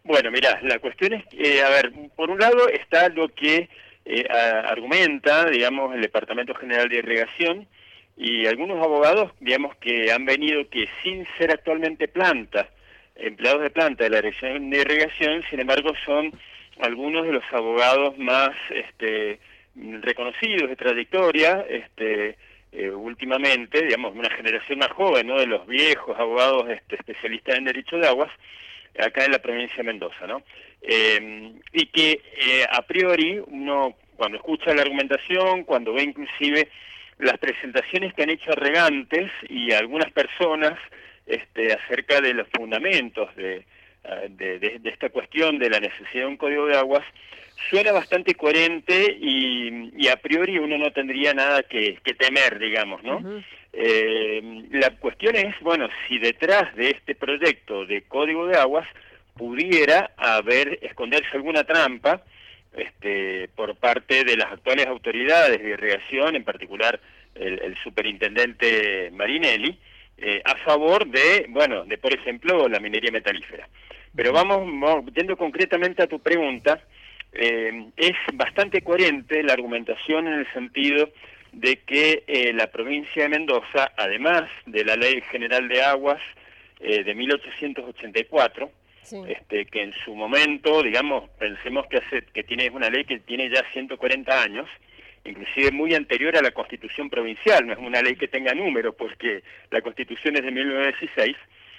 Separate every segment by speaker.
Speaker 1: Bueno, mirá, la cuestión es que, a ver, por un lado está lo que argumenta, digamos, el Departamento General de Irrigación y algunos abogados, digamos, que han venido que sin ser actualmente empleados de planta de la Dirección de Irrigación, sin embargo, son algunos de los abogados más reconocidos de trayectoria, últimamente, digamos, una generación más joven, ¿no?, de los viejos abogados especialistas en derecho de aguas, acá en la provincia de Mendoza, ¿no? Y que a priori uno, cuando escucha la argumentación, cuando ve inclusive las presentaciones que han hecho regantes y algunas personas acerca de los fundamentos de esta cuestión de la necesidad de un código de aguas, suena bastante coherente y a priori uno no tendría nada que temer, digamos, ¿no?
Speaker 2: Ujú.
Speaker 1: La cuestión es, bueno, si detrás de este proyecto de código de aguas pudiera esconderse alguna trampa por parte de las actuales autoridades de irrigación, en particular el superintendente Marinelli, a favor de, por ejemplo, la minería metalífera. Pero vamos yendo concretamente a tu pregunta, es bastante coherente la argumentación en el sentido de que la provincia de Mendoza, además de la Ley General de Aguas de 1884,
Speaker 2: Sí.
Speaker 1: que en su momento, digamos, pensemos que tiene una ley que tiene ya 140 años, inclusive muy anterior a la Constitución provincial, no es una ley que tenga número, porque la Constitución es de 1916,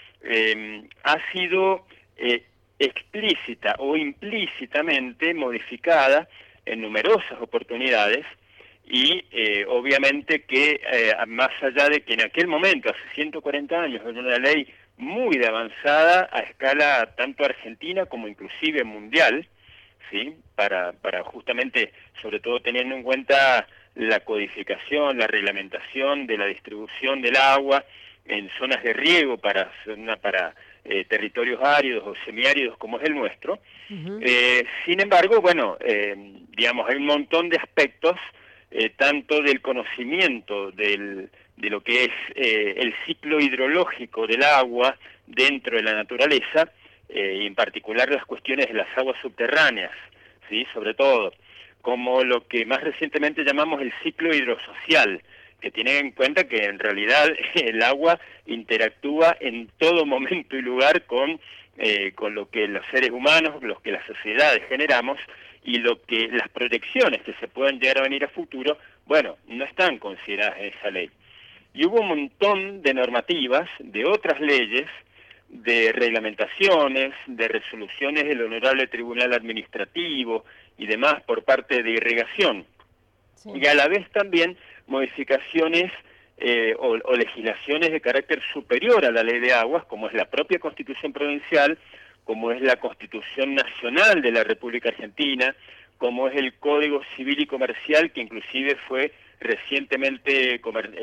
Speaker 1: ha sido explícita o implícitamente modificada en numerosas oportunidades y obviamente que más allá de que en aquel momento, hace 140 años, era una ley muy de avanzada a escala tanto argentina como inclusive mundial, ¿sí? Para justamente, sobre todo teniendo en cuenta la codificación, la reglamentación de la distribución del agua en zonas de riego para territorios áridos o semiáridos como es el nuestro.
Speaker 2: Ujú.
Speaker 1: Sin embargo, bueno, digamos, hay un montón de aspectos, tanto del conocimiento de lo que es el ciclo hidrológico del agua dentro de la naturaleza, y en particular las cuestiones de las aguas subterráneas, ¿sí?, sobre todo, como lo que más recientemente llamamos el ciclo hidrosocial, que tiene en cuenta que en realidad el agua interactúa en todo momento y lugar con lo que los seres humanos, los que las sociedades generamos, y lo que las proyecciones que se puedan llegar a venir a futuro, bueno, no están consideradas en esa ley. Y hubo un montón de normativas, de otras leyes, de reglamentaciones, de resoluciones del Honorable Tribunal Administrativo y demás por parte de Irrigación,
Speaker 2: Sí.
Speaker 1: y a la vez también modificaciones o legislaciones de carácter superior a la ley de aguas, como es la propia Constitución Provincial, como es la Constitución Nacional de la República Argentina, como es el Código Civil y Comercial, que inclusive fue recientemente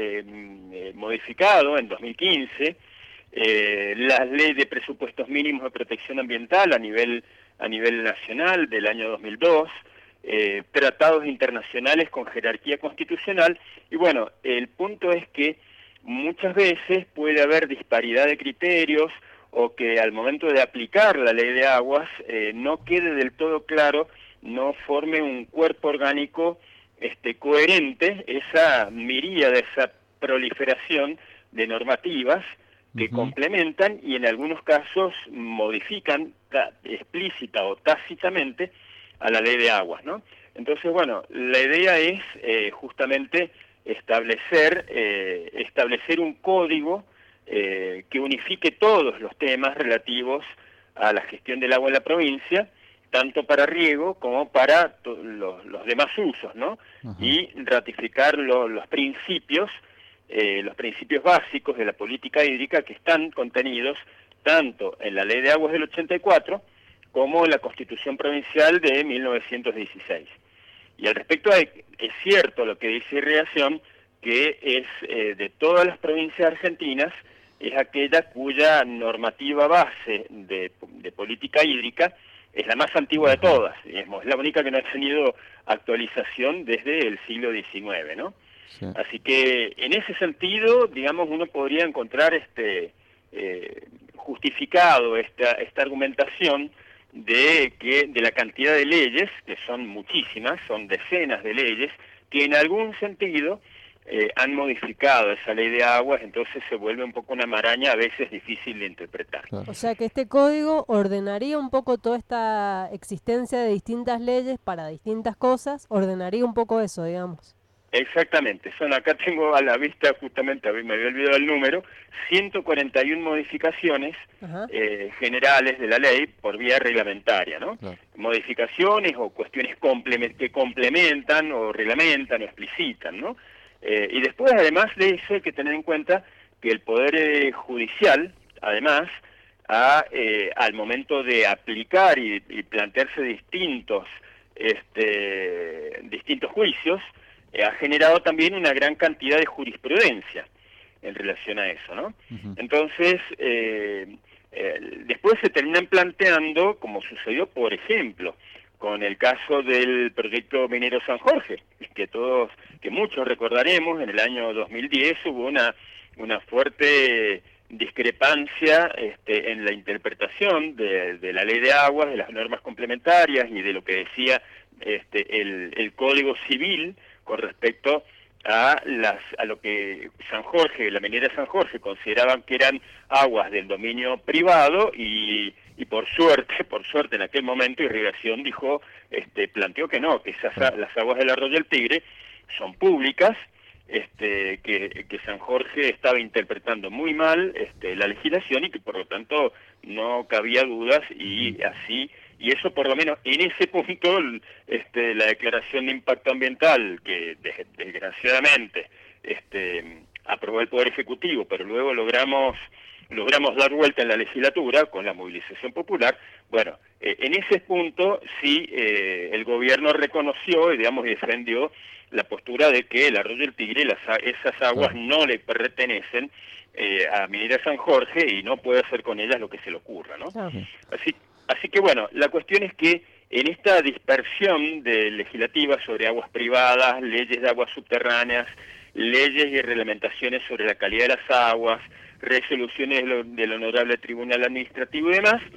Speaker 1: modificado en 2015, la Ley de Presupuestos Mínimos de Protección Ambiental a nivel nacional del año 2002, tratados internacionales con jerarquía constitucional, y bueno, el punto es que muchas veces puede haber disparidad de criterios o que al momento de aplicar la ley de aguas no quede del todo claro, no forme un cuerpo orgánico coherente, esa miríada, esa proliferación de normativas que complementan y en algunos casos modifican explícita o tácitamente a la ley de aguas, ¿no? Entonces, bueno, la idea es justamente establecer un código que unifique todos los temas relativos a la gestión del agua en la provincia, tanto para riego como para los demás usos, ¿no? Y ratificar los principios básicos de la política hídrica que están contenidos tanto en la Ley de Aguas del 84 como en la Constitución Provincial de 1916. Y al respecto es cierto lo que dice Irrigación, que es de todas las provincias argentinas, es aquella cuya normativa base de política hídrica es la más antigua de todas, digamos, es la única que no ha tenido actualización desde el siglo XIX, ¿no?
Speaker 3: Sí.
Speaker 1: Así que en ese sentido, digamos, uno podría encontrar justificado esta argumentación de la cantidad de leyes, que son muchísimas, son decenas de leyes, que en algún sentido han modificado esa ley de aguas, entonces se vuelve un poco una maraña a veces difícil de interpretar.
Speaker 2: Claro. O sea que este código ordenaría un poco toda esta existencia de distintas leyes para distintas cosas, ordenaría un poco eso, digamos.
Speaker 1: Exactamente, acá tengo a la vista justamente, me había olvidado el número, 141 modificaciones
Speaker 2: Ajá.
Speaker 1: generales de la ley por vía reglamentaria, ¿no?
Speaker 3: Claro.
Speaker 1: Modificaciones o cuestiones que complementan o reglamentan o explicitan, ¿no? Y después, además de eso, hay que tener en cuenta que el Poder Judicial, además, al momento de aplicar y plantearse distintos juicios, ha generado también una gran cantidad de jurisprudencia en relación a eso, ¿no?
Speaker 3: Uh-huh.
Speaker 1: Entonces, después se terminan planteando, como sucedió, por ejemplo, con el caso del proyecto minero San Jorge, que muchos recordaremos, en el año 2010 hubo una fuerte discrepancia en la interpretación de la ley de aguas, de las normas complementarias y de lo que decía el Código Civil con respecto a lo que San Jorge, la minera San Jorge, consideraban que eran aguas del dominio privado y por suerte en aquel momento Irrigación planteó que no, que las aguas del arroyo del Tigre son públicas, que San Jorge estaba interpretando muy mal la legislación y que por lo tanto no cabía dudas y eso por lo menos en ese punto la declaración de impacto ambiental que desgraciadamente aprobó el Poder Ejecutivo, pero luego logramos dar vuelta en la legislatura con la movilización popular. Bueno, en ese punto sí el gobierno reconoció y defendió la postura de que el arroyo del Tigre, esas aguas no le pertenecen a Minera San Jorge y no puede hacer con ellas lo que se le ocurra, ¿no? Así que bueno, la cuestión es que en esta dispersión legislativa sobre aguas privadas, leyes de aguas subterráneas, leyes y reglamentaciones sobre la calidad de las aguas, resoluciones del Honorable Tribunal Administrativo y demás,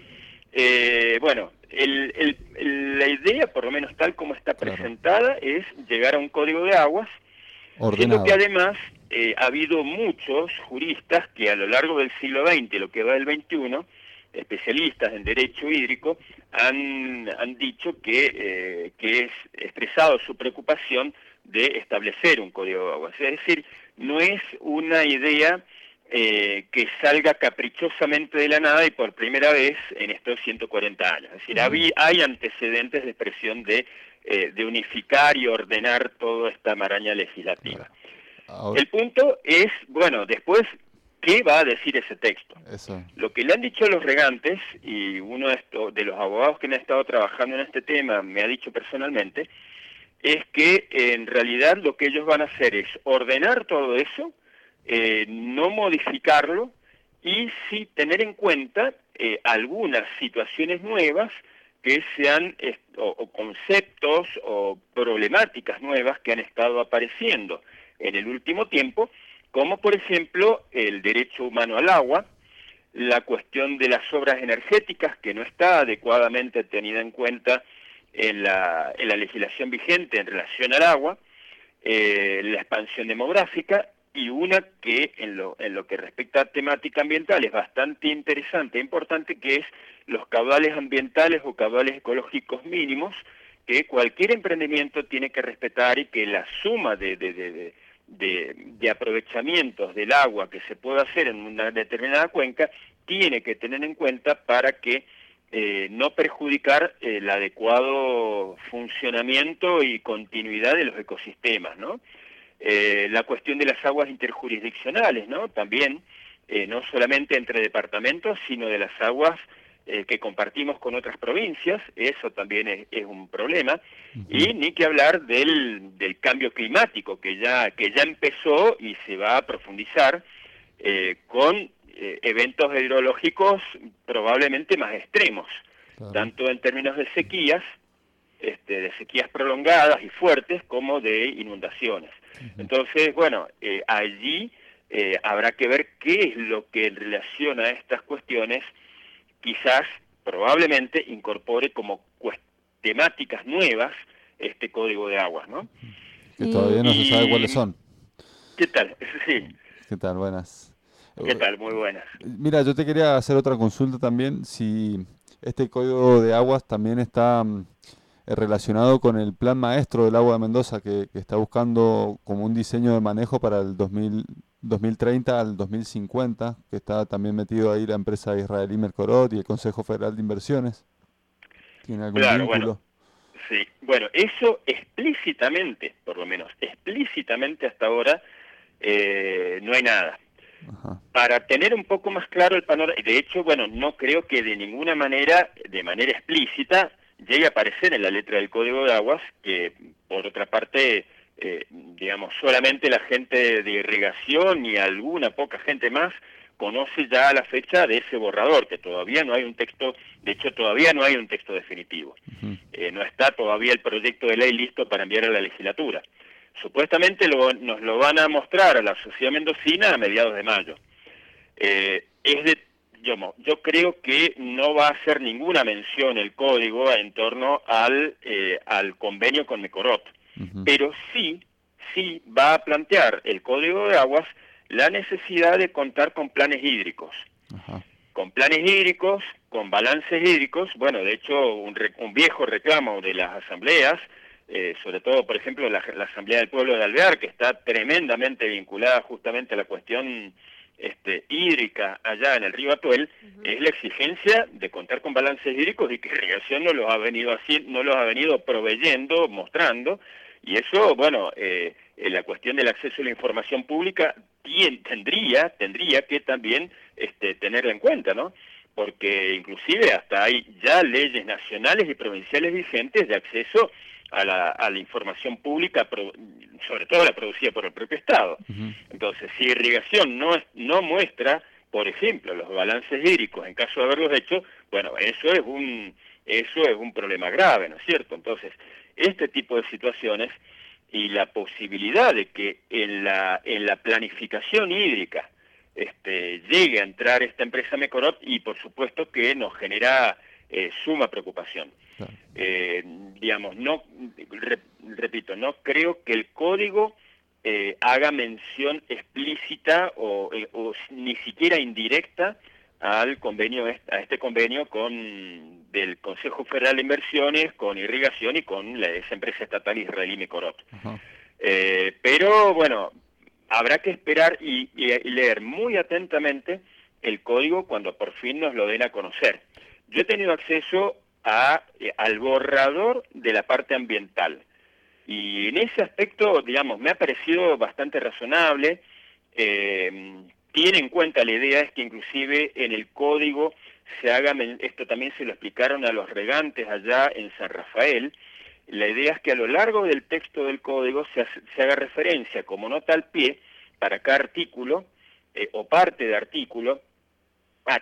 Speaker 1: la idea, por lo menos tal como está presentada, es llegar a un código de aguas, siendo que además ha habido muchos juristas que a lo largo del siglo XX, lo que va del XXI, especialistas en derecho hídrico, han dicho que es expresado su preocupación de establecer un código de aguas. Es decir, no es una idea que salga caprichosamente de la nada y por primera vez en estos 140 años. Es decir, hay antecedentes de expresión de unificar y ordenar toda esta maraña legislativa. El punto es, después, ¿qué va a decir ese texto?
Speaker 3: Eso.
Speaker 1: Lo que le han dicho los regantes, y uno de los abogados que han estado trabajando en este tema me ha dicho personalmente, es que en realidad lo que ellos van a hacer es ordenar todo eso, no modificarlo y sí tener en cuenta algunas situaciones nuevas que sean o conceptos o problemáticas nuevas que han estado apareciendo en el último tiempo, como por ejemplo el derecho humano al agua, la cuestión de las obras energéticas que no está adecuadamente tenida en cuenta en la legislación vigente en relación al agua, la expansión demográfica y una que en lo que respecta a temática ambiental es bastante interesante e importante, que es los caudales ambientales o caudales ecológicos mínimos que cualquier emprendimiento tiene que respetar y que la suma de aprovechamientos del agua que se pueda hacer en una determinada cuenca tiene que tener en cuenta para que no perjudicar el adecuado funcionamiento y continuidad de los ecosistemas, ¿no? La cuestión de las aguas interjurisdiccionales, ¿no? También, no solamente entre departamentos, sino de las aguas que compartimos con otras provincias, eso también es un problema, y ni que hablar del cambio climático, que ya empezó y se va a profundizar con eventos hidrológicos probablemente más extremos, tanto en términos de sequías prolongadas y fuertes, como de inundaciones. Entonces, allí habrá que ver qué es lo que en relación a estas cuestiones quizás probablemente incorpore como temáticas nuevas este código de aguas, ¿no?
Speaker 3: Que todavía no se sabe cuáles son.
Speaker 1: ¿Qué tal? Sí.
Speaker 3: ¿Qué tal? Buenas.
Speaker 1: ¿Qué tal? Muy buenas.
Speaker 3: Mira, yo te quería hacer otra consulta también, si este código de aguas también está relacionado con el plan maestro del agua de Mendoza, que está buscando como un diseño de manejo para el 2030 al 2050, que está también metido ahí la empresa israelí Mercorot y el Consejo Federal de Inversiones. ¿Tiene algún
Speaker 1: Claro,
Speaker 3: vínculo?
Speaker 1: bueno, sí. Bueno, eso explícitamente, por lo menos explícitamente hasta ahora, no hay nada.
Speaker 3: Ajá.
Speaker 1: Para tener un poco más claro el panorama, de hecho, bueno, no creo que de ninguna manera, de manera explícita, llegue a aparecer en la letra del Código de Aguas, que por otra parte, digamos, solamente la gente de irrigación y alguna poca gente más conoce ya a la fecha de ese borrador, que todavía no hay un texto, de hecho todavía no hay un texto definitivo. No está todavía el proyecto de ley listo para enviar a la legislatura. Supuestamente nos lo van a mostrar a la sociedad mendocina a mediados de mayo. Yo creo que no va a hacer ninguna mención el código en torno al convenio con Mecorot, pero sí va a plantear el código de aguas la necesidad de contar con planes hídricos.
Speaker 3: Ajá.
Speaker 1: Con planes hídricos, con balances hídricos. Bueno, de hecho, un viejo reclamo de las asambleas, sobre todo, por ejemplo, la Asamblea del Pueblo de Alvear, que está tremendamente vinculada justamente a la cuestión hídrica allá en el río Atuel, es la exigencia de contar con balances hídricos y que Irrigación no los ha venido proveyendo, mostrando, y eso, bueno, la cuestión del acceso a la información pública tendría que también tenerla en cuenta, ¿no? Porque inclusive hasta hay ya leyes nacionales y provinciales vigentes de acceso a la información pública, sobre todo la producida por el propio Estado. Entonces, si Irrigación no muestra, por ejemplo, los balances hídricos en caso de haberlos hecho, bueno, eso es un problema grave, ¿no es cierto? Entonces, este tipo de situaciones y la posibilidad de que en la planificación hídrica llegue a entrar esta empresa Mecorot, y por supuesto que nos genera suma preocupación.
Speaker 3: Claro.
Speaker 1: Digamos, repito, no creo que el código haga mención explícita o ni siquiera indirecta al convenio, a este convenio del Consejo Federal de Inversiones, con Irrigación y con esa empresa estatal israelí Mecorot. Pero bueno, habrá que esperar y leer muy atentamente el código cuando por fin nos lo den a conocer. Yo he tenido acceso al borrador de la parte ambiental, y en ese aspecto, digamos, me ha parecido bastante razonable. Tiene en cuenta, la idea es que inclusive en el código se haga, esto también se lo explicaron a los regantes allá en San Rafael, la idea es que a lo largo del texto del código se haga referencia como nota al pie para cada artículo o parte de artículo a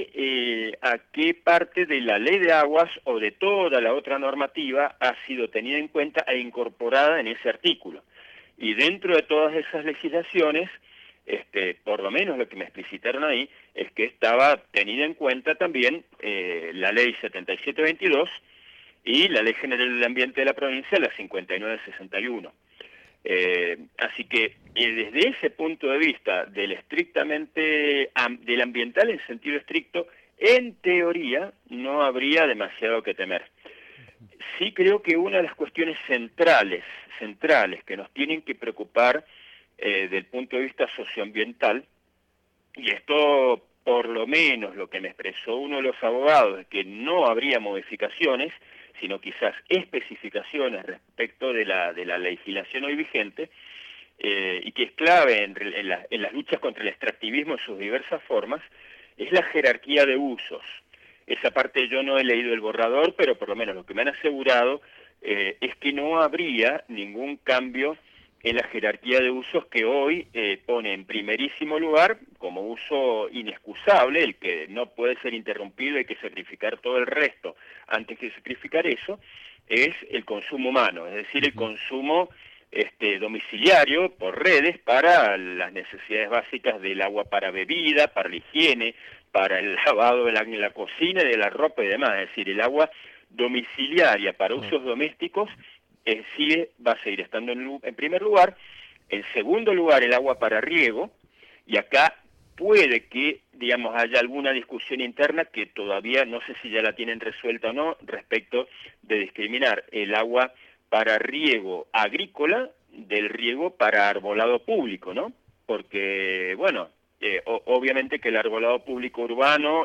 Speaker 1: qué parte de la ley de aguas o de toda la otra normativa ha sido tenida en cuenta e incorporada en ese artículo. Y dentro de todas esas legislaciones, por lo menos lo que me explicitaron ahí, es que estaba tenida en cuenta también la ley 7722 y la Ley General del Ambiente de la provincia, la 5961. Así que desde ese punto de vista del ambiental en sentido estricto, en teoría no habría demasiado que temer. Sí creo que una de las cuestiones centrales que nos tienen que preocupar del punto de vista socioambiental, y esto por lo menos lo que me expresó uno de los abogados, es que no habría modificaciones, sino quizás especificaciones respecto de la legislación hoy vigente, y que es clave en las luchas contra el extractivismo en sus diversas formas, es la jerarquía de usos. Esa parte yo no he leído el borrador, pero por lo menos lo que me han asegurado es que no habría ningún cambio en la jerarquía de usos que hoy pone en primerísimo lugar, como uso inexcusable, el que no puede ser interrumpido, hay que sacrificar todo el resto antes que sacrificar eso, es el consumo humano, es decir, el consumo domiciliario por redes para las necesidades básicas del agua para bebida, para la higiene, para el lavado en la cocina y de la ropa y demás, es decir, el agua domiciliaria para usos domésticos va a seguir estando en primer lugar. En segundo lugar, el agua para riego, y acá puede que, digamos, haya alguna discusión interna que todavía no sé si ya la tienen resuelta o no, respecto de discriminar el agua para riego agrícola del riego para arbolado público, ¿no? Porque, bueno, obviamente que el arbolado público urbano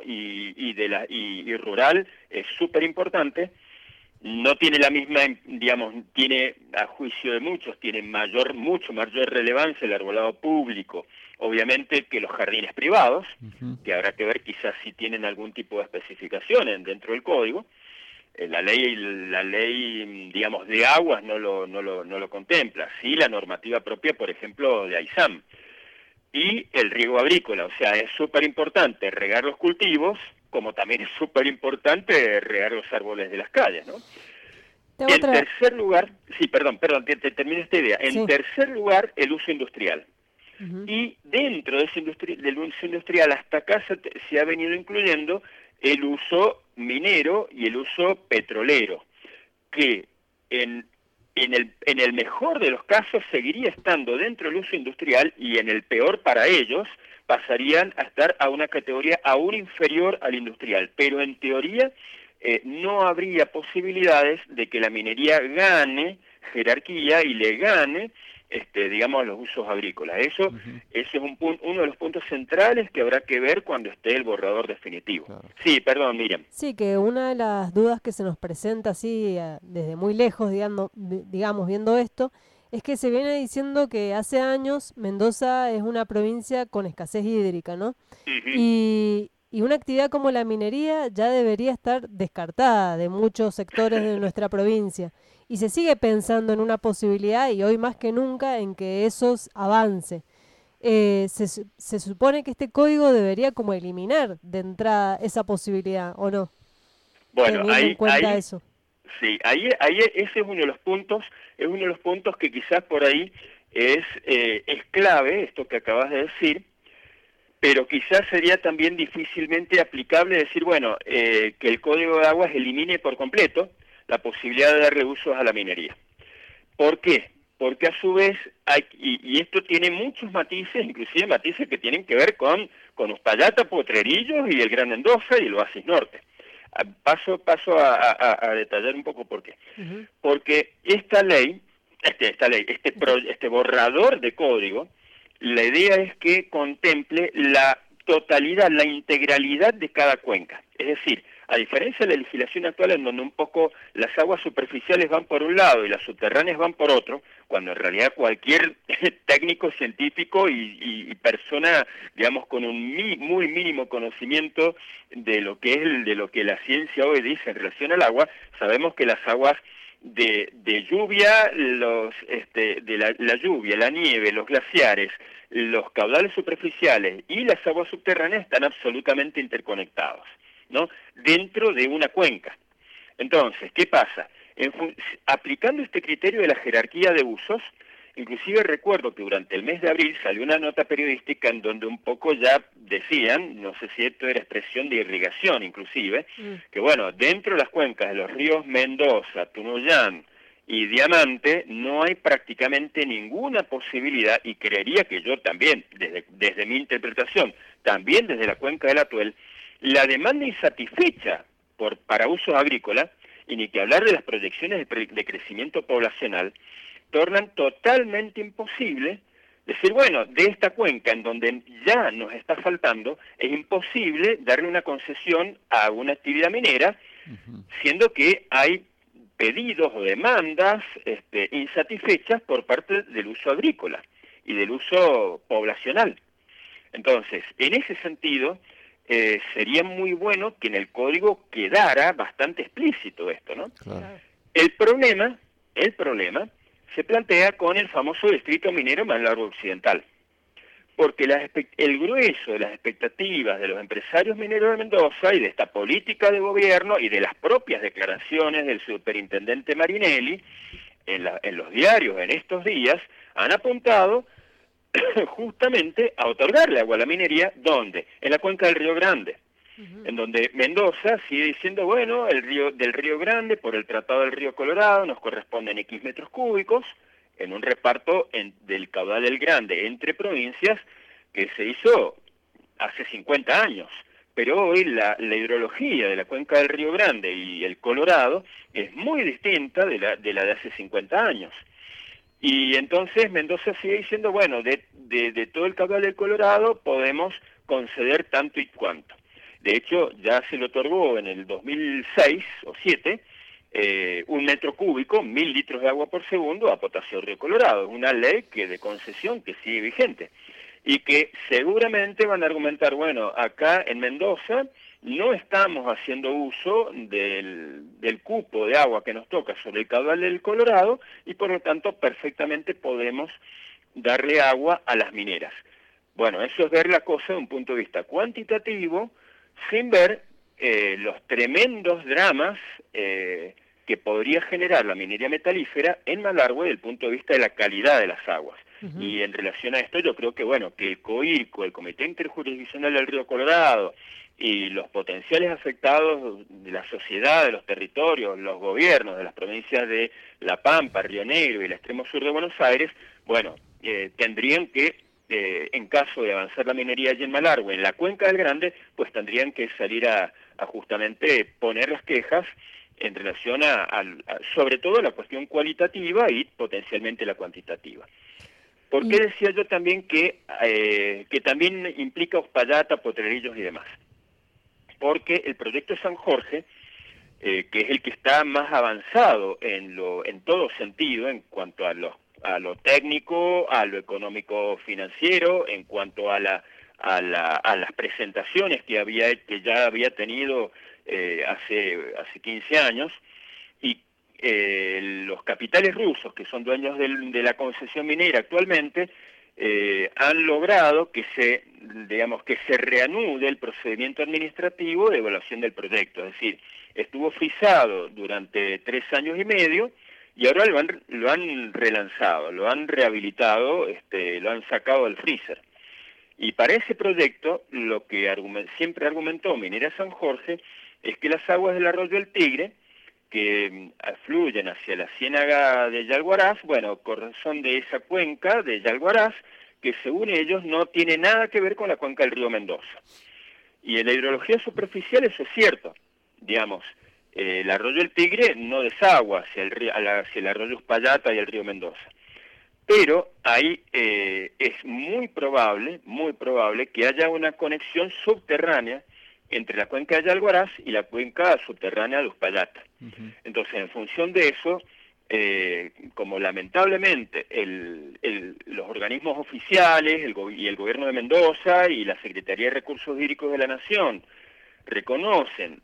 Speaker 1: y rural es súper importante. No tiene la misma, digamos, tiene, a juicio de muchos, tiene mucho mayor relevancia el arbolado público, obviamente, que los jardines privados, que habrá que ver quizás si tienen algún tipo de especificaciones dentro del código. La ley, digamos, de aguas no lo contempla, sí la normativa propia, por ejemplo, de AISAM. Y el riego agrícola, o sea, es súper importante regar los cultivos, como también es súper importante regar los árboles de las calles, ¿no? En tercer lugar, sí, perdón, te termino esta idea. En tercer lugar, el uso industrial. Y dentro de del uso industrial, hasta acá se ha venido incluyendo el uso minero y el uso petrolero, que en el mejor de los casos seguiría estando dentro del uso industrial y en el peor para ellos pasarían a estar a una categoría aún inferior al industrial. Pero en teoría no habría posibilidades de que la minería gane jerarquía y le gane digamos, los usos agrícolas. Eso es uno de los puntos centrales que habrá que ver cuando esté el borrador definitivo. Claro. Sí, perdón, Miriam.
Speaker 2: Sí, que una de las dudas que se nos presenta así desde muy lejos, digamos, viendo esto, es que se viene diciendo que hace años Mendoza es una provincia con escasez hídrica, ¿no? Y una actividad como la minería ya debería estar descartada de muchos sectores de nuestra provincia. Y se sigue pensando en una posibilidad, y hoy más que nunca, en que eso avance. Se supone que este código debería como eliminar de entrada esa posibilidad, ¿o no?
Speaker 1: Bueno,
Speaker 2: en cuenta eso.
Speaker 1: Sí, ahí ese es uno de los puntos que quizás por ahí es clave, esto que acabas de decir, pero quizás sería también difícilmente aplicable decir, bueno, que el Código de Aguas elimine por completo la posibilidad de darle usos a la minería. ¿Por qué? Porque a su vez y esto tiene muchos matices, inclusive matices que tienen que ver con Uspallata, Potrerillos y el Gran Mendoza y el Oasis Norte. Paso a detallar un poco por qué. Porque esta ley, este borrador de código, la idea es que contemple la totalidad, la integralidad de cada cuenca. Es decir, a diferencia de la legislación actual en donde un poco las aguas superficiales van por un lado y las subterráneas van por otro, cuando en realidad cualquier técnico científico y persona, digamos, con un muy mínimo conocimiento de lo que la ciencia hoy dice en relación al agua, sabemos que las aguas de lluvia, la lluvia, la nieve, los glaciares, los caudales superficiales y las aguas subterráneas están absolutamente interconectados, ¿no? Dentro de una cuenca. Entonces, ¿qué pasa? Aplicando este criterio de la jerarquía de usos, inclusive recuerdo que durante el mes de abril salió una nota periodística en donde un poco ya decían, no sé si esto era expresión de irrigación inclusive, que bueno, dentro de las cuencas de los ríos Mendoza, Tunuyán y Diamante no hay prácticamente ninguna posibilidad, y creería que yo también, desde mi interpretación, también desde la cuenca del Atuel, la demanda insatisfecha para usos agrícolas, y ni que hablar de las proyecciones de crecimiento poblacional, tornan totalmente imposible decir, bueno, de esta cuenca en donde ya nos está faltando, es imposible darle una concesión a una actividad minera, siendo que hay pedidos o demandas insatisfechas por parte del uso agrícola y del uso poblacional. Entonces, en ese sentido, sería muy bueno que en el código quedara bastante explícito esto, ¿no? Claro. El problema se plantea con el famoso distrito minero más largo occidental, porque el grueso de las expectativas de los empresarios mineros de Mendoza y de esta política de gobierno y de las propias declaraciones del superintendente Marinelli en los diarios en estos días han apuntado justamente a otorgarle agua a la minería, ¿dónde? En la cuenca del Río Grande. en donde Mendoza sigue diciendo, bueno, del Río Grande, por el Tratado del Río Colorado, nos corresponden X metros cúbicos, en un reparto del caudal del Grande entre provincias que se hizo hace 50 años. Pero hoy la hidrología de la cuenca del Río Grande y el Colorado es muy distinta de la de hace 50 años. Y entonces Mendoza sigue diciendo, bueno, de todo el caudal del Colorado podemos conceder tanto y cuanto. De hecho, ya se le otorgó en el 2006 o 2007 un metro cúbico, 1000 litros de agua por segundo a Potasio Río Colorado. Una ley de concesión que sigue vigente. Y que seguramente van a argumentar, bueno, acá en Mendoza no estamos haciendo uso del cupo de agua que nos toca sobre el caudal del Colorado y por lo tanto perfectamente podemos darle agua a las mineras. Bueno, eso es ver la cosa de un punto de vista cuantitativo, sin ver los tremendos dramas que podría generar la minería metalífera en Malargüe desde el punto de vista de la calidad de las aguas. Y en relación a esto yo creo que, bueno, que el COIRCO, el Comité Interjurisdiccional del Río Colorado, y los potenciales afectados de la sociedad, de los territorios, los gobiernos de las provincias de La Pampa, Río Negro y el extremo sur de Buenos Aires, bueno, tendrían que, en caso de avanzar la minería allí en Malargüe, en la cuenca del Grande, pues tendrían que salir a justamente poner las quejas en relación sobre todo la cuestión cualitativa y potencialmente la cuantitativa. ¿Por qué decía yo también que también implica Uspallata, Potrerillos y demás? Porque el proyecto San Jorge, que es el que está más avanzado en todo sentido, en cuanto a lo técnico, a lo económico financiero, en cuanto a las presentaciones que ya había tenido hace 15 años, y los capitales rusos, que son dueños de la concesión minera actualmente, han logrado que se reanude el procedimiento administrativo de evaluación del proyecto. Es decir, estuvo frisado durante 3 años y medio y ahora lo han relanzado, lo han rehabilitado, lo han sacado del freezer. Y para ese proyecto, lo que siempre argumentó Minera San Jorge es que las aguas del arroyo del Tigre, que fluyen hacia la ciénaga de Yalguaraz, bueno, son de esa cuenca de Yalguaraz, que según ellos no tiene nada que ver con la cuenca del río Mendoza. Y en la hidrología superficial eso es cierto, digamos, el arroyo del Tigre no desagua hacia el arroyo Uspallata y el río Mendoza. Pero ahí es muy probable que haya una conexión subterránea entre la cuenca de Yalguaraz y la cuenca subterránea de Uspallata. Entonces, en función de eso, como lamentablemente los organismos oficiales y el gobierno de Mendoza y la Secretaría de Recursos Hídricos de la Nación reconocen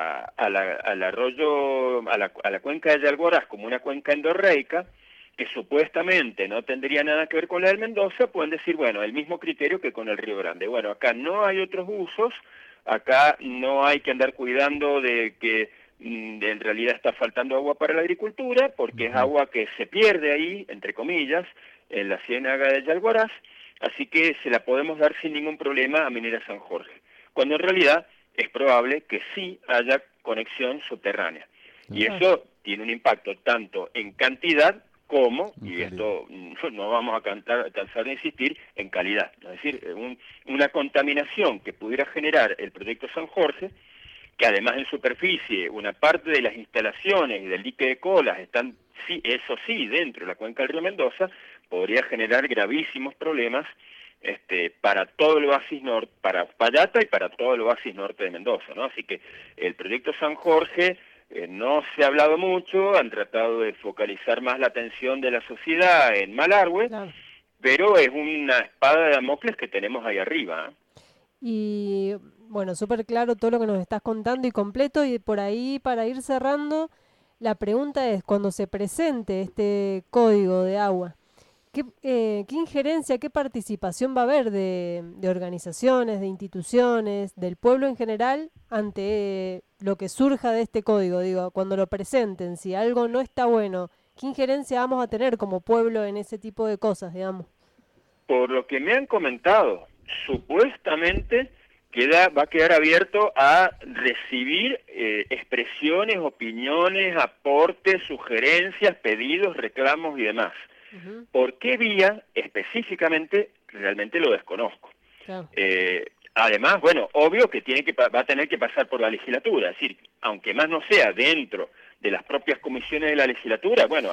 Speaker 1: al arroyo, a la cuenca de Yalguaraz como una cuenca endorreica, que supuestamente no tendría nada que ver con la del Mendoza, pueden decir, bueno, el mismo criterio que con el Río Grande. Bueno, acá no hay otros usos, acá no hay que andar cuidando de que en realidad está faltando agua para la agricultura, porque es agua que se pierde ahí, entre comillas, en la ciénaga de Yalguaraz, así que se la podemos dar sin ningún problema a Minera San Jorge, cuando en realidad es probable que sí haya conexión subterránea. Y eso tiene un impacto tanto en cantidad como, y esto no vamos a cansar de insistir, en calidad. Es decir, una contaminación que pudiera generar el proyecto San Jorge, que además en superficie una parte de las instalaciones y del dique de colas están, sí, eso sí, dentro de la cuenca del río Mendoza, podría generar gravísimos problemas para todo el oasis norte, para Uspallata y para todo el oasis norte de Mendoza, ¿no? Así que el proyecto San Jorge no se ha hablado mucho, han tratado de focalizar más la atención de la sociedad en Malargüe, claro, pero es una espada de Damocles que tenemos ahí arriba, ¿eh?
Speaker 2: Y bueno, súper claro todo lo que nos estás contando y completo, y por ahí para ir cerrando, la pregunta es, cuando se presente este código de agua, ¿qué injerencia, qué participación va a haber de organizaciones, de instituciones, del pueblo en general ante lo que surja de este código? Digo, cuando lo presenten, si algo no está bueno, ¿qué injerencia vamos a tener como pueblo en ese tipo de cosas, digamos?
Speaker 1: Por lo que me han comentado, supuestamente va a quedar abierto a recibir expresiones, opiniones, aportes, sugerencias, pedidos, reclamos y demás. ¿Por qué vía específicamente? Realmente lo desconozco.
Speaker 2: Claro.
Speaker 1: Además, bueno, obvio que va a tener que pasar por la legislatura, es decir, aunque más no sea dentro de las propias comisiones de la legislatura, bueno,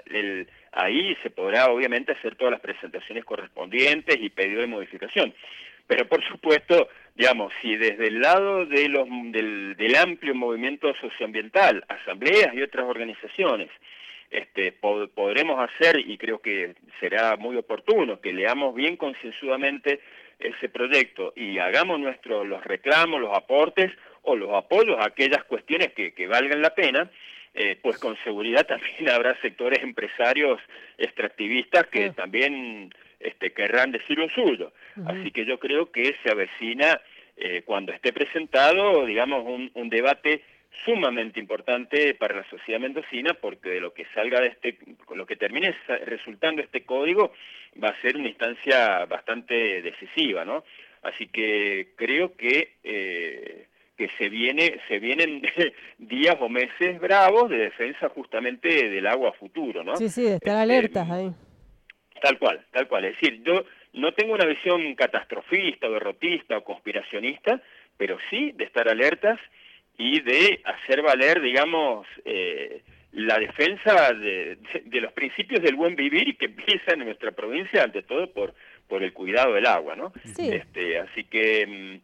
Speaker 1: ahí se podrá obviamente hacer todas las presentaciones correspondientes y pedido de modificación. Pero por supuesto, digamos, si desde el lado de del amplio movimiento socioambiental, asambleas y otras organizaciones, podremos hacer, y creo que será muy oportuno, que leamos bien concienzudamente ese proyecto y hagamos los reclamos, los aportes o los apoyos a aquellas cuestiones que valgan la pena, pues con seguridad también habrá sectores empresarios extractivistas que también querrán decir lo suyo. Así que yo creo que se avecina, cuando esté presentado, digamos, un debate sumamente importante para la sociedad mendocina, porque de lo que salga lo que termine resultando este código va a ser una instancia bastante decisiva, ¿no? Así que creo que se vienen días o meses bravos de defensa justamente del agua a futuro, ¿no?
Speaker 2: Sí, de estar alertas ahí.
Speaker 1: Tal cual. Es decir, yo no tengo una visión catastrofista, derrotista o conspiracionista, pero sí de estar alertas y de hacer valer, digamos, la defensa de los principios del buen vivir y que empiezan en nuestra provincia, ante todo, por el cuidado del agua, ¿no?
Speaker 2: Sí.
Speaker 1: Así que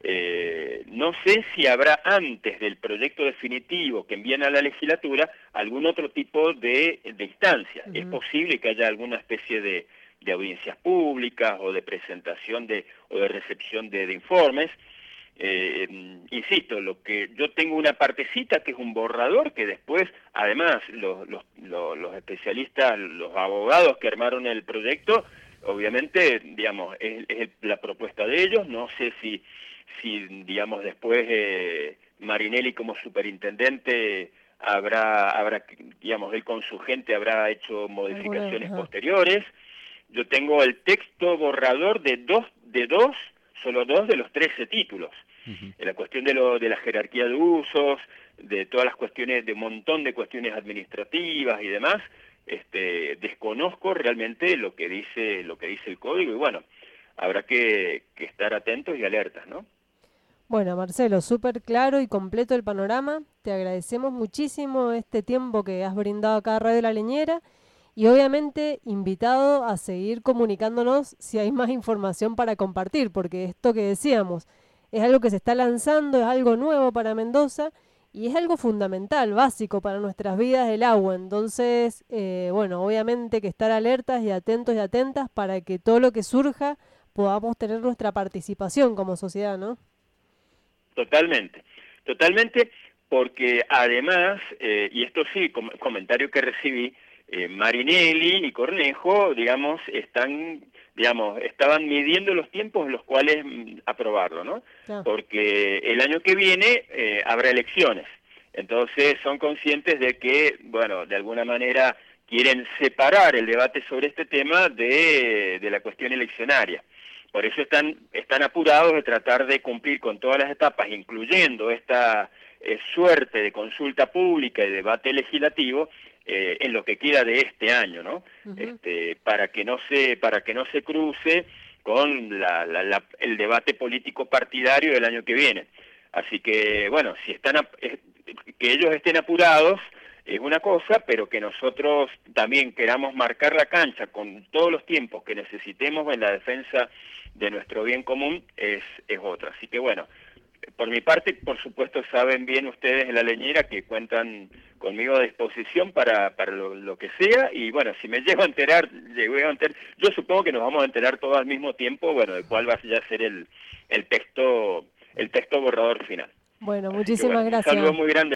Speaker 1: no sé si habrá antes del proyecto definitivo que envían a la legislatura algún otro tipo de instancia. Es posible que haya alguna especie de audiencias públicas o de presentación o de recepción de informes. Insisto, lo que yo tengo una partecita que es un borrador que después, además, los especialistas, los abogados que armaron el proyecto, obviamente, digamos, es la propuesta de ellos. No sé si digamos, después Marinelli como superintendente digamos, él con su gente habrá hecho modificaciones posteriores. Yo tengo el texto borrador solo dos de los 13 títulos. En la cuestión de la jerarquía de usos, de todas las cuestiones, de un montón de cuestiones administrativas y demás, desconozco realmente lo que dice el código, y bueno, habrá que estar atentos y alertas, ¿no?
Speaker 2: Bueno, Marcelo, súper claro y completo el panorama. Te agradecemos muchísimo este tiempo que has brindado acá a Radio La Leñera y obviamente invitado a seguir comunicándonos si hay más información para compartir, porque esto que decíamos es algo que se está lanzando, es algo nuevo para Mendoza y es algo fundamental, básico para nuestras vidas, el agua. Entonces, bueno, obviamente que estar alertas y atentos y atentas para que todo lo que surja podamos tener nuestra participación como sociedad, ¿no?
Speaker 1: Totalmente, porque además, y esto sí, comentario que recibí, Marinelli y Cornejo, digamos, estaban midiendo los tiempos en los cuales aprobarlo, ¿no? Claro. Porque el año que viene habrá elecciones, entonces son conscientes de que, bueno, de alguna manera quieren separar el debate sobre este tema de la cuestión eleccionaria. Por eso están apurados de tratar de cumplir con todas las etapas, incluyendo esta suerte de consulta pública y debate legislativo en lo que queda de este año, ¿no? Para que no se cruce con el debate político partidario del año que viene. Así que, bueno, que ellos estén apurados es una cosa, pero que nosotros también queramos marcar la cancha con todos los tiempos que necesitemos en la defensa de nuestro bien común es otra. Así que bueno, por mi parte, por supuesto, saben bien ustedes en La Leñera que cuentan conmigo a disposición para lo que sea, y bueno, si me llego a enterar, yo supongo que nos vamos a enterar todos al mismo tiempo, bueno, de cuál va a ser el texto borrador final.
Speaker 2: Bueno, muchísimas gracias.
Speaker 1: Un saludo muy grande.